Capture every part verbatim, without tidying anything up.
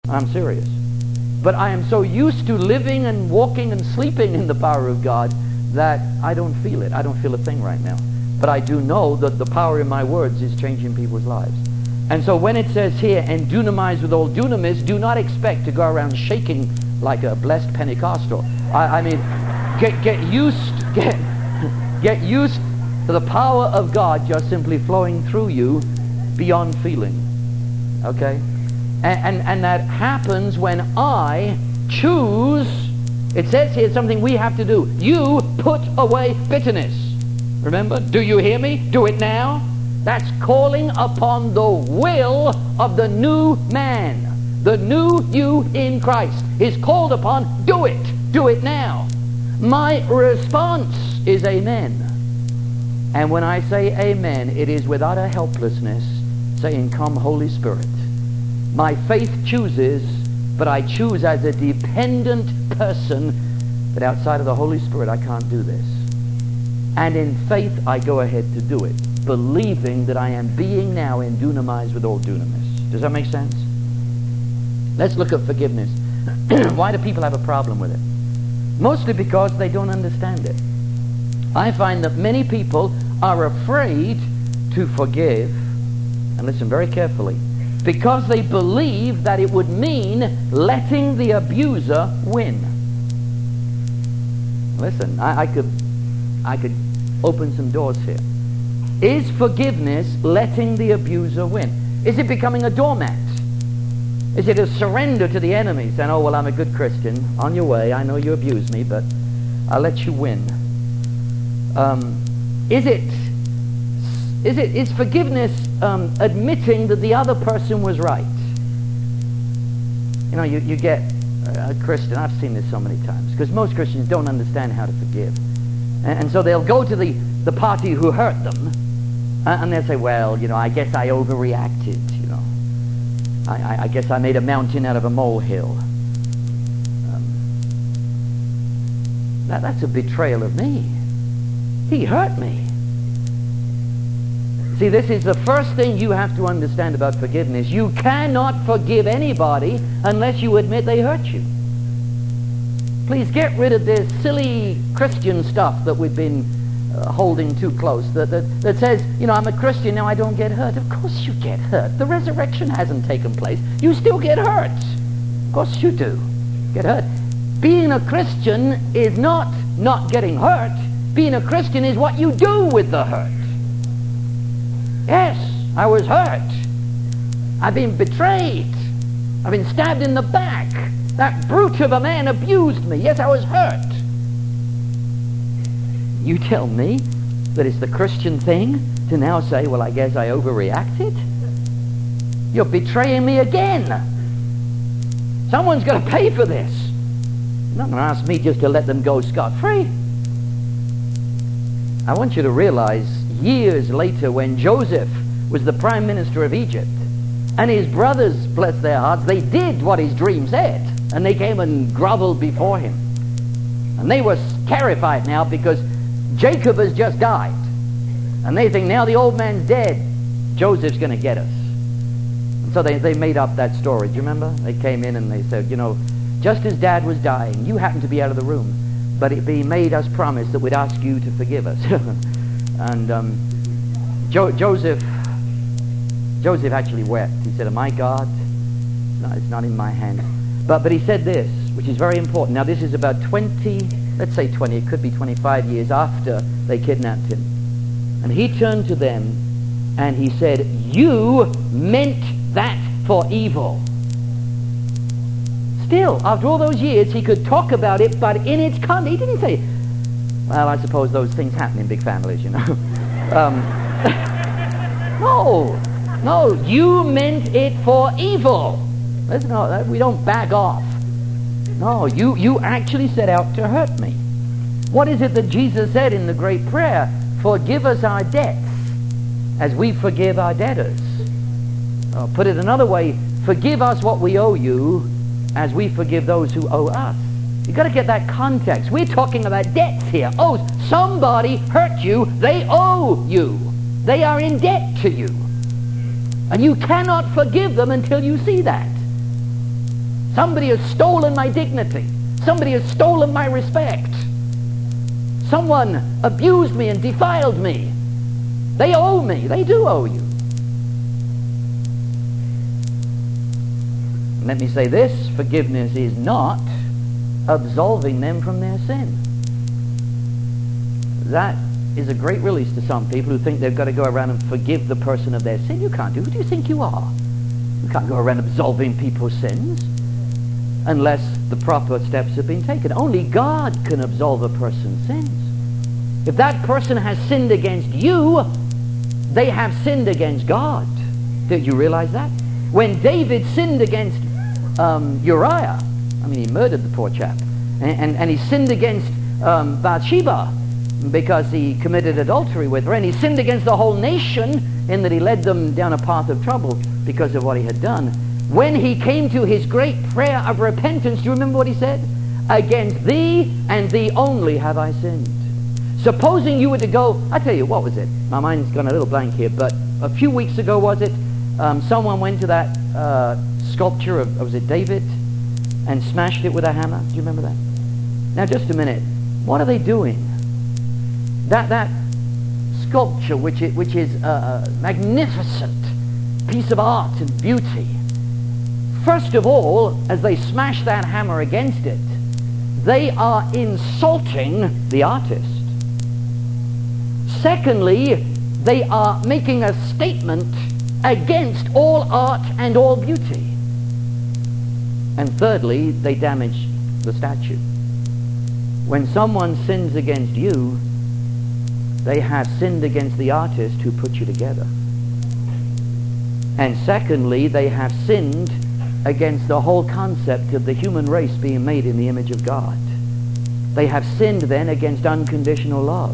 I'm serious. But I am so used to living and walking and sleeping in the power of God that I don't feel it. I don't feel a thing right now. But I do know that the power in my words is changing people's lives. And so when it says here, and dunamize with all dunamis, do not expect to go around shaking like a blessed Pentecostal. I, I mean, get, get used, get, get used to the power of God just simply flowing through you beyond feeling. Okay? And, and, and that happens when I choose. It says here something we have to do. You put away bitterness. Remember? Do you hear me? Do it now. That's calling upon the will of the new man. The new you in Christ is called upon. Do it. Do it now. My response is amen. And when I say amen, it is without a helplessness, saying, come Holy Spirit. My faith chooses, but I choose as a dependent person that outside of the Holy Spirit I can't do this. And in faith I go ahead to do it, believing that I am being now endunamized with all dunamis. Does that make sense? Let's look at forgiveness. Why do people have a problem with it? Mostly because they don't understand it. I find that many people are afraid to forgive, and listen very carefully, because they believe that it would mean letting the abuser win. Listen, I, I could I could open some doors here. Is forgiveness letting the abuser win? Is it becoming a doormat? Is it a surrender to the enemy, saying, oh, well, I'm a good Christian, on your way, I know you abused me, but I'll let you win? Um, is it, is it, is forgiveness um, admitting that the other person was right? You know, you, you get a Christian, I've seen this so many times, because most Christians don't understand how to forgive. And, and so they'll go to the, the party who hurt them, uh, and they'll say, well, you know, I guess I overreacted, you know. I, I, I guess I made a mountain out of a molehill. Um, that, that's a betrayal of me. He hurt me. See, this is the first thing you have to understand about forgiveness. You cannot forgive anybody unless you admit they hurt you. Please get rid of this silly Christian stuff that we've been uh, holding too close. That, that, that says, you know, I'm a Christian, now I don't get hurt. Of course you get hurt. The resurrection hasn't taken place. You still get hurt. Of course you do. Get hurt. Being a Christian is not not getting hurt. Being a Christian is what you do with the hurt. Yes, I was hurt. I've been betrayed. I've been stabbed in the back. That brute of a man abused me. Yes, I was hurt. You tell me that it's the Christian thing to now say, well, I guess I overreacted? You're betraying me again. Someone's got to pay for this. You're not going to ask me just to let them go scot-free. I want you to realize years later when Joseph was the prime minister of Egypt and his brothers, bless their hearts, they did what his dream said, and they came and groveled before him. And they were terrified now because Jacob has just died. And they think now the old man's dead, Joseph's going to get us. And so they, they made up that story. Do you remember? They came in and they said, you know, just as Dad was dying, you happened to be out of the room, but it, he made us promise that we'd ask you to forgive us. And um, jo Joseph, Joseph actually wept. He said, my God, no, it's not in my hand. But, but he said this, which is very important. Now this is about twenty, let's say twenty, it could be twenty-five years after they kidnapped him. And he turned to them and he said, you meant that for evil. Still, after all those years, he could talk about it, but in its context, he didn't say, well, I suppose those things happen in big families, you know. um, no, no, you meant it for evil. Listen, no, we don't back off. No, you, you actually set out to hurt me. What is it that Jesus said in the great prayer? Forgive us our debts as we forgive our debtors. Or put it another way, forgive us what we owe you as we forgive those who owe us. You've got to get that context. We're talking about debts here. Oh, somebody hurt you. They owe you. They are in debt to you. And you cannot forgive them until you see that. Somebody has stolen my dignity. Somebody has stolen my respect. Someone abused me and defiled me. They owe me. They do owe you. Let me say this, forgiveness is not absolving them from their sin. That is a great release to some people who think they've got to go around and forgive the person of their sin. You can't do it. Who do you think you are? You can't go around absolving people's sins unless the proper steps have been taken. Only God can absolve a person's sins. If that person has sinned against you, they have sinned against God. Did you realize that? When David sinned against um, Uriah, I mean, he murdered the poor chap, and, and, and he sinned against um, Bathsheba because he committed adultery with her, and he sinned against the whole nation in that he led them down a path of trouble because of what he had done. When he came to his great prayer of repentance, do you remember what he said? Against thee and thee only have I sinned. Supposing you were to go, I tell you, what was it? My mind's gone a little blank here, but a few weeks ago, was it? Um, someone went to that uh, sculpture of, was it David, and smashed it with a hammer. Do you remember that? Now, just a minute. What are they doing? That that sculpture, which is, which is a, a magnificent piece of art and beauty. First of all, as they smash that hammer against it, they are insulting the artist. Secondly, they are making a statement against all art and all beauty. And thirdly, they damage the statue. When someone sins against you, they have sinned against the artist who put you together. And secondly, they have sinned against the whole concept of the human race being made in the image of God. They have sinned then against unconditional love.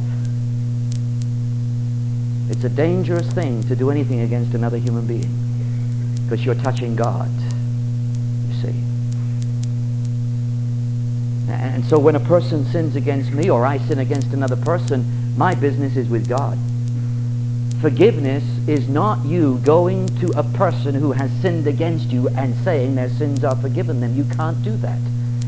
It's a dangerous thing to do anything against another human being, because you're touching God, you see. And so when a person sins against me, or I sin against another person, my business is with God. Forgiveness is not you going to a person who has sinned against you and saying their sins are forgiven them. You can't do that.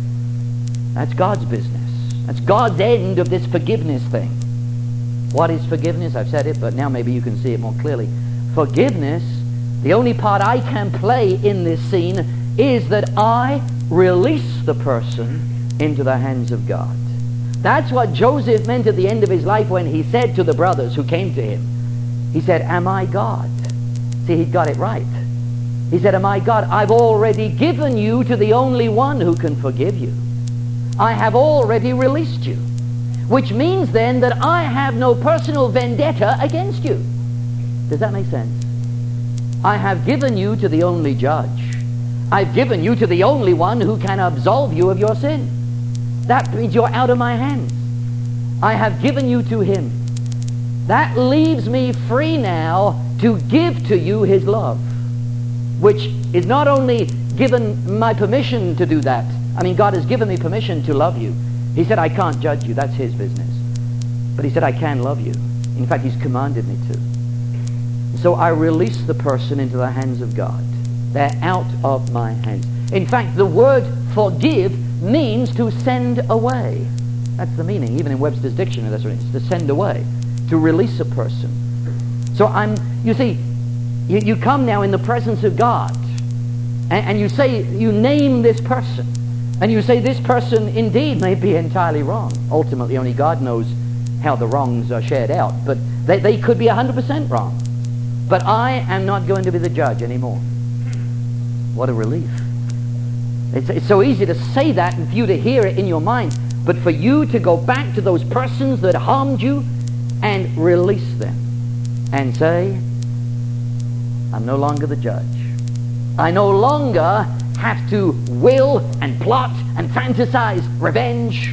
That's God's business. That's God's end of this forgiveness thing. What is forgiveness? I've said it, but now maybe you can see it more clearly. Forgiveness, the only part I can play in this scene is that I release the person into the hands of God. That's what Joseph meant at the end of his life when he said to the brothers who came to him, he said, am I God? See, he'd got it right. He said, am I God? I've already given you to the only one who can forgive you. I have already released you. Which means then that I have no personal vendetta against you. Does that make sense? I have given you to the only judge. I've given you to the only one who can absolve you of your sin. That means you're out of my hands. I have given you to him. That leaves me free now to give to you his love, which is not only given my permission to do that. I mean, God has given me permission to love you. He said, I can't judge you. That's his business. But he said, I can love you. In fact, he's commanded me to. So I release the person into the hands of God. They're out of my hands. In fact, the word forgive means to send away. That's the meaning. Even in Webster's dictionary, that's what it means. To send away. To release a person. So I'm, you see, you, you come now in the presence of God. And, and you say, you name this person. And you say this person indeed may be entirely wrong. Ultimately, only God knows how the wrongs are shared out. But they, they could be one hundred percent wrong. But I am not going to be the judge anymore. What a relief. It's, it's so easy to say that and for you to hear it in your mind. But for you to go back to those persons that harmed you and release them. And say, I'm no longer the judge. I no longer have to will and plot and fantasize revenge.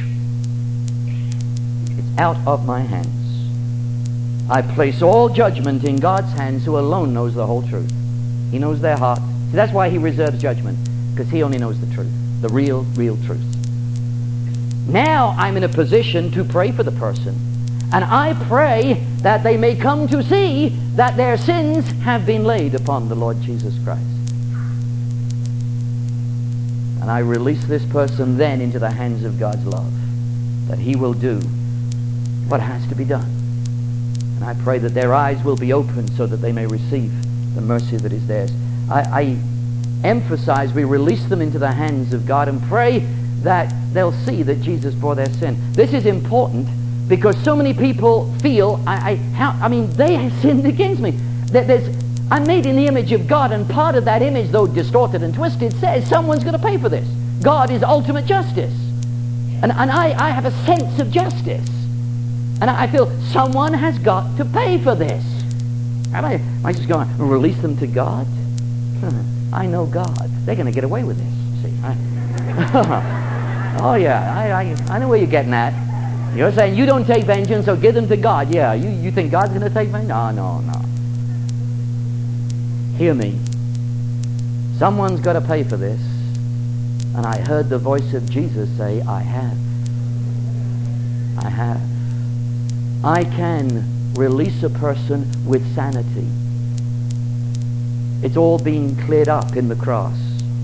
It's out of my hands. I place all judgment in God's hands, who alone knows the whole truth. He knows their heart. See, that's why he reserves judgment, because he only knows the truth, the real, real truth. Now I'm in a position to pray for the person, and I pray that they may come to see that their sins have been laid upon the Lord Jesus Christ. And I release this person then into the hands of God's love, that he will do what has to be done. And I pray that their eyes will be opened so that they may receive the mercy that is theirs. I, I emphasize we release them into the hands of God and pray that they'll see that Jesus bore their sin. This is important because so many people feel, I, I, how, I mean, they have sinned against me. There, there's, I'm made in the image of God, and part of that image, though distorted and twisted, says someone's going to pay for this. God is ultimate justice. And, and I, I have a sense of justice. And I feel someone has got to pay for this. Am I, am I just going to release them to God? I know God. They're going to get away with this. See, I, oh yeah, I, I, I know where you're getting at. You're saying you don't take vengeance, so give them to God. Yeah, you, you think God's going to take vengeance? No, no, no. Hear me. Someone's got to pay for this. And I heard the voice of Jesus say, I have. I have. I can release a person with sanity. It's all being cleared up in the cross.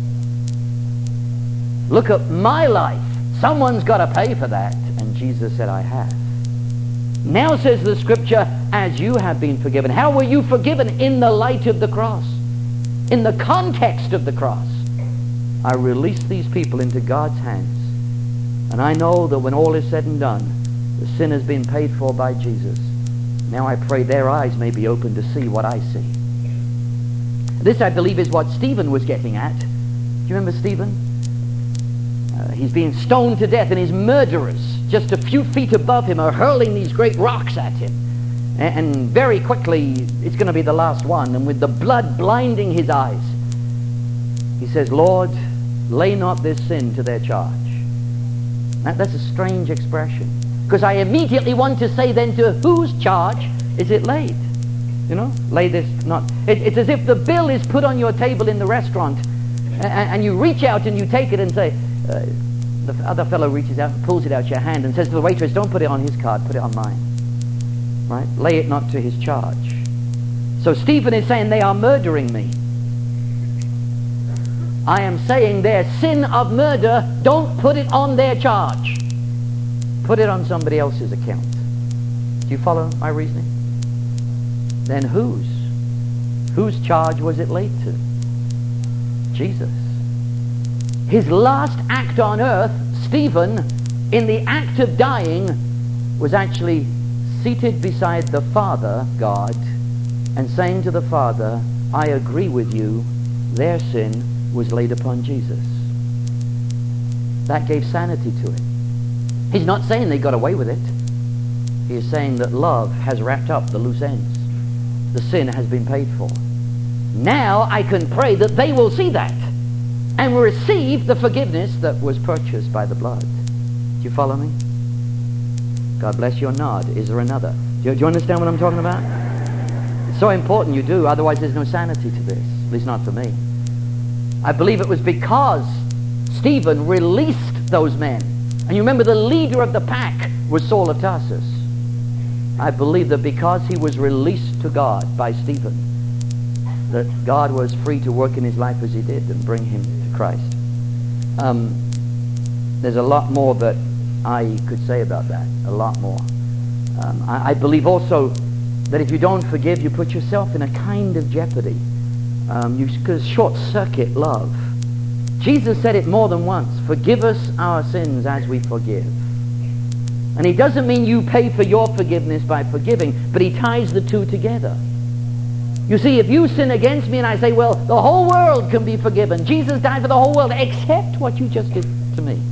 Look at my life. Someone's got to pay for that. And Jesus said, I have. Now says the scripture, as you have been forgiven. How were you forgiven? In the light of the cross. In the context of the cross. I release these people into God's hands. And I know that when all is said and done, the sin has been paid for by Jesus. Now I pray their eyes may be open to see what I see. This, I believe, is what Stephen was getting at. Do you remember Stephen? Uh, he's being stoned to death, and his murderers, just a few feet above him, are hurling these great rocks at him. And, and very quickly, it's going to be the last one. And with the blood blinding his eyes, he says, Lord, lay not this sin to their charge. That, that's a strange expression. Because I immediately want to say then, to whose charge is it laid? You know, lay this not. It, it's as if the bill is put on your table in the restaurant, and, and you reach out and you take it and say, uh, the other fellow reaches out and pulls it out your hand and says to the waitress, don't put it on his card, put it on mine. Right? Lay it not to his charge. So Stephen is saying, they are murdering me. I am saying their sin of murder, don't put it on their charge. Put it on somebody else's account. Do you follow my reasoning? Then whose? Whose charge was it laid to? Jesus. His last act on earth, Stephen, in the act of dying, was actually seated beside the Father, God, and saying to the Father, I agree with you, their sin was laid upon Jesus. That gave sanity to it. He's not saying they got away with it. He is saying that love has wrapped up the loose ends. The sin has been paid for. Now I can pray that they will see that and will receive the forgiveness that was purchased by the blood. Do you follow me? God bless your nod. Is there another? Do you, do you understand what I'm talking about? It's so important you do, otherwise there's no sanity to this. At least not for me. I believe it was because Stephen released those men. And you remember the leader of the pack was Saul of Tarsus. I believe that because he was released to God by Stephen, that God was free to work in his life as he did and bring him to Christ. Um, there's a lot more that I could say about that. A lot more. Um, I, I believe also that if you don't forgive, you put yourself in a kind of jeopardy. Um, you could short-circuit love. Jesus said it more than once. Forgive us our sins as we forgive. And he doesn't mean you pay for your forgiveness by forgiving, but he ties the two together. You see, if you sin against me and I say, well, the whole world can be forgiven. Jesus died for the whole world, except what you just did to me.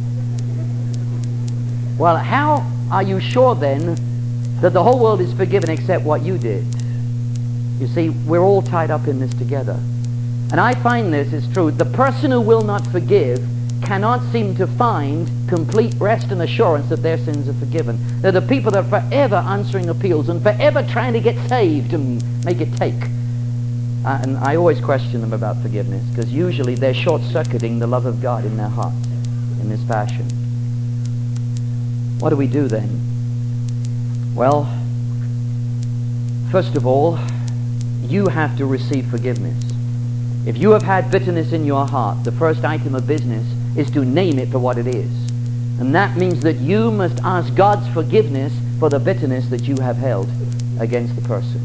Well, how are you sure then that the whole world is forgiven except what you did? You see, we're all tied up in this together. And I find this is true. The person who will not forgive cannot seem to find complete rest and assurance that their sins are forgiven. They're the people that are forever answering appeals and forever trying to get saved and make it take. Uh, and I always question them about forgiveness, because usually they're short-circuiting the love of God in their hearts in this fashion. What do we do then? Well, first of all, you have to receive forgiveness. If you have had bitterness in your heart, the first item of business is to name it for what it is. And that means that you must ask God's forgiveness for the bitterness that you have held against the person.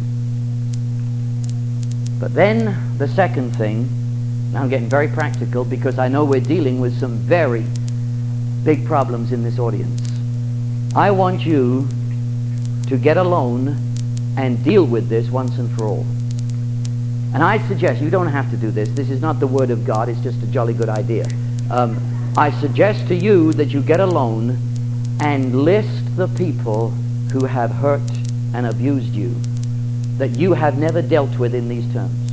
But then the second thing, now I'm getting very practical because I know we're dealing with some very big problems in this audience. I want you to get alone and deal with this once and for all. And I suggest, you don't have to do this, this is not the Word of God, it's just a jolly good idea. Um, I suggest to you that you get alone and list the people who have hurt and abused you that you have never dealt with in these terms.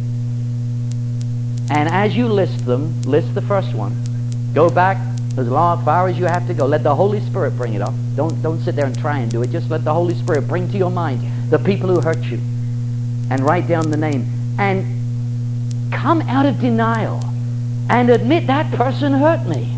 And as you list them, list the first one. Go back as long, far as you have to go. Let the Holy Spirit bring it up. Don't, don't sit there and try and do it. Just let the Holy Spirit bring to your mind the people who hurt you. And write down the name. And come out of denial and admit that person hurt me.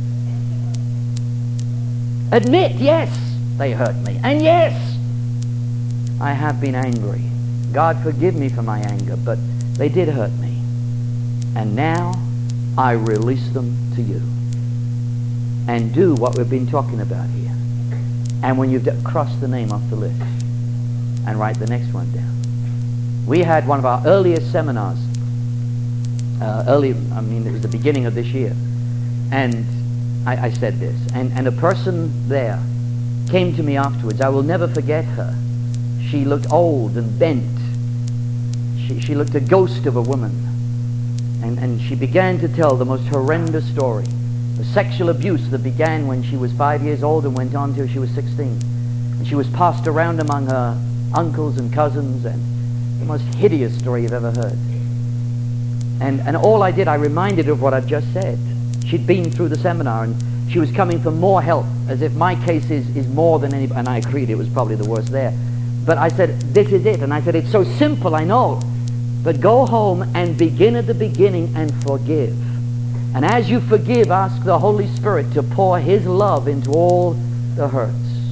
Admit, yes, they hurt me. And yes, I have been angry. God forgive me for my anger, but they did hurt me. And now I release them to you. And do what we've been talking about here. And when you've d- crossed the name off the list, and write the next one down. We had one of our earliest seminars, uh, early, I mean it was the beginning of this year, and I, I said this, and, and a person there came to me afterwards. I will never forget her. She looked old and bent. She, she looked a ghost of a woman. And, and she began to tell the most horrendous story. The sexual abuse that began when she was five years old and went on till she was sixteen. And she was passed around among her uncles and cousins, and the most hideous story you've ever heard. And, and all I did, I reminded her of what I've just said. She'd been through the seminar, and she was coming for more help, as if my case is, is more than any, and I agreed it was probably the worst there. But I said, this is it. And I said, it's so simple, I know. But go home and begin at the beginning and forgive. And as you forgive, ask the Holy Spirit to pour His love into all the hurts.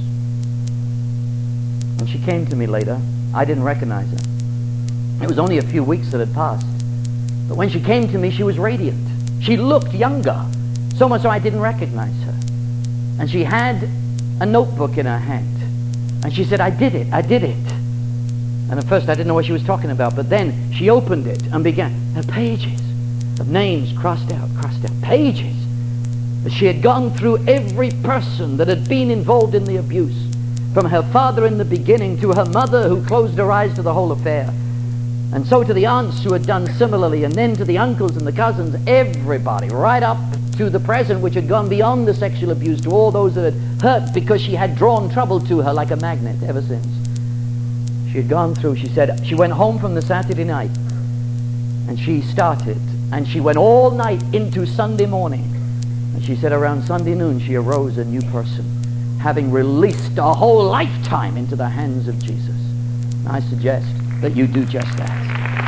When she came to me later, I didn't recognize her. It was only a few weeks that had passed. But when she came to me, she was radiant. She looked younger, so much so I didn't recognize her. And she had a notebook in her hand. And she said, I did it, I did it. And at first I didn't know what she was talking about, but then she opened it and began, the pages of names crossed out, crossed out, pages. But she had gone through every person that had been involved in the abuse, from her father in the beginning to her mother who closed her eyes to the whole affair, and so to the aunts who had done similarly, and then to the uncles and the cousins, everybody, right up to the present, which had gone beyond the sexual abuse, to all those that had hurt because she had drawn trouble to her like a magnet ever since. She had gone through, she said, she went home from the Saturday night, and she started, and she went all night into Sunday morning. And she said around Sunday noon she arose a new person, having released a whole lifetime into the hands of Jesus. And I suggest that you do just that.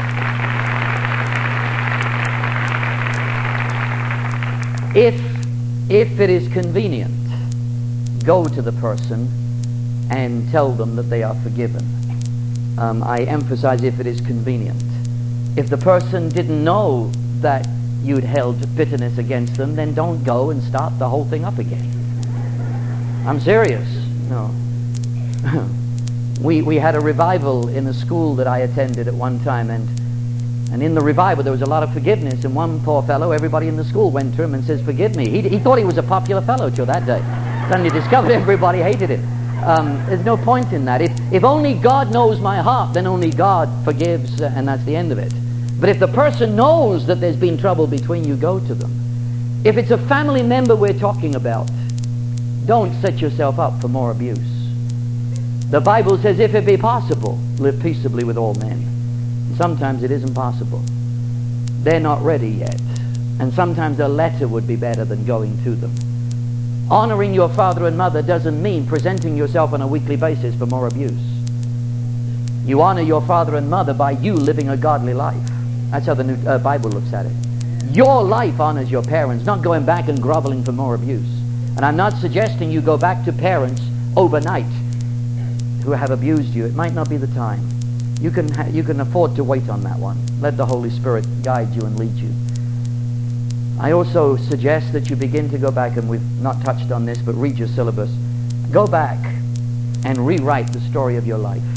If, if it is convenient, go to the person and tell them that they are forgiven. Um, I emphasize if it is convenient. If the person didn't know that you'd held bitterness against them, then don't go and start the whole thing up again. I'm serious. No. we, we had a revival in a school that I attended at one time, and, and in the revival there was a lot of forgiveness, and one poor fellow, everybody in the school went to him and says, forgive me. He, he thought he was a popular fellow till that day. Suddenly discovered everybody hated him. Um, there's no point in that. If, if only God knows my heart, then only God forgives, uh, and that's the end of it. But if the person knows that there's been trouble between you, go to them. If it's a family member we're talking about, don't set yourself up for more abuse. The Bible says, if it be possible, live peaceably with all men. And sometimes it isn't possible. They're not ready yet. And sometimes a letter would be better than going to them. Honoring your father and mother doesn't mean presenting yourself on a weekly basis for more abuse. You honor your father and mother by you living a godly life. That's how the new uh, Bible looks at it. Your life honors your parents, not going back and groveling for more abuse. And I'm not suggesting you go back to parents overnight who have abused you. It might not be the time. You can, ha you can afford to wait on that one. Let the Holy Spirit guide you and lead you. I also suggest that you begin to go back, and we've not touched on this, but read your syllabus. Go back and rewrite the story of your life.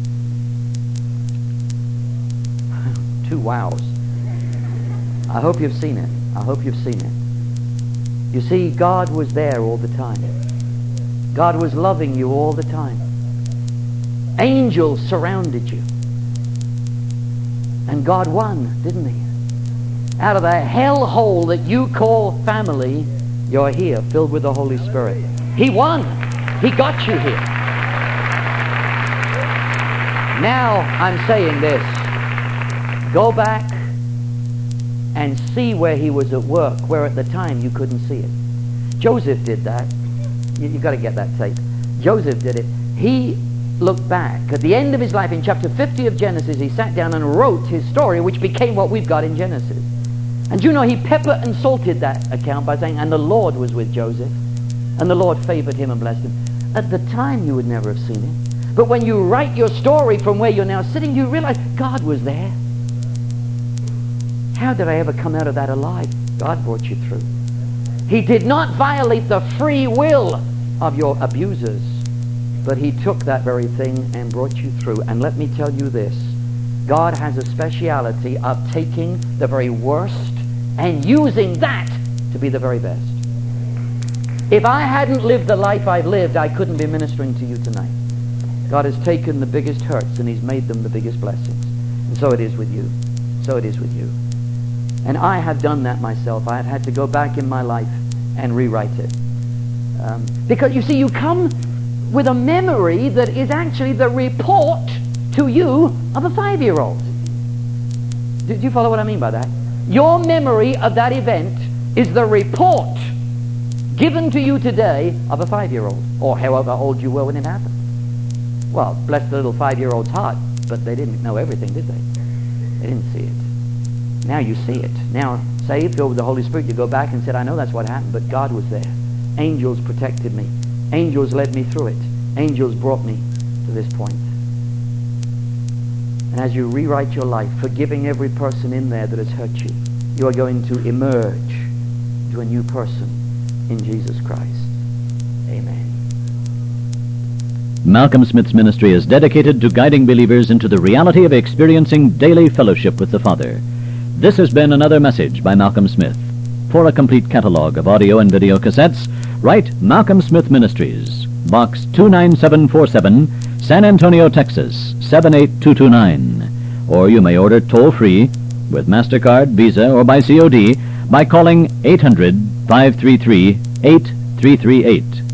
Two wows. I hope you've seen it. I hope you've seen it. You see, God was there all the time. God was loving you all the time. Angels surrounded you. And God won, didn't he? Out of the hellhole that you call family, you're here, filled with the Holy Spirit. He won. He got you here. Now I'm saying this. Go back and see where he was at work, where at the time you couldn't see it. Joseph did that. You, you've got to get that tape. Joseph did it. He looked back. At the end of his life, in chapter fifty of Genesis, he sat down and wrote his story, which became what we've got in Genesis. And you know, he peppered and salted that account by saying, and the Lord was with Joseph, and the Lord favored him and blessed him. At the time, you would never have seen it. But when you write your story from where you're now sitting, you realize God was there. How did I ever come out of that alive? God brought you through. He did not violate the free will of your abusers, but he took that very thing and brought you through. And let me tell you this, God has a speciality of taking the very worst and using that to be the very best. If I hadn't lived the life I've lived, I couldn't be ministering to you tonight. God has taken the biggest hurts and he's made them the biggest blessings. And so it is with you. So it is with you. And I have done that myself. I have had to go back in my life and rewrite it. Um, because you see, you come with a memory that is actually the report to you of a five-year-old. Do, do you follow what I mean by that? Your memory of that event is the report given to you today of a five-year-old, or however old you were when it happened. Well, bless the little five-year-old's heart, but they didn't know everything, did they? They didn't see it. Now you see it. Now, saved, filled with the Holy Spirit, you go back and said, I know that's what happened, but God was there. Angels protected me. Angels led me through it. Angels brought me to this point. And as you rewrite your life, forgiving every person in there that has hurt you, you are going to emerge to a new person in Jesus Christ. Amen. Malcolm Smith's ministry is dedicated to guiding believers into the reality of experiencing daily fellowship with the Father. This has been another message by Malcolm Smith. For a complete catalog of audio and video cassettes, write Malcolm Smith Ministries, Box two nine seven four seven, San Antonio, Texas, seven eight two two nine. Or you may order toll-free with MasterCard, Visa, or by C O D by calling eight hundred, five three three, eight three three eight.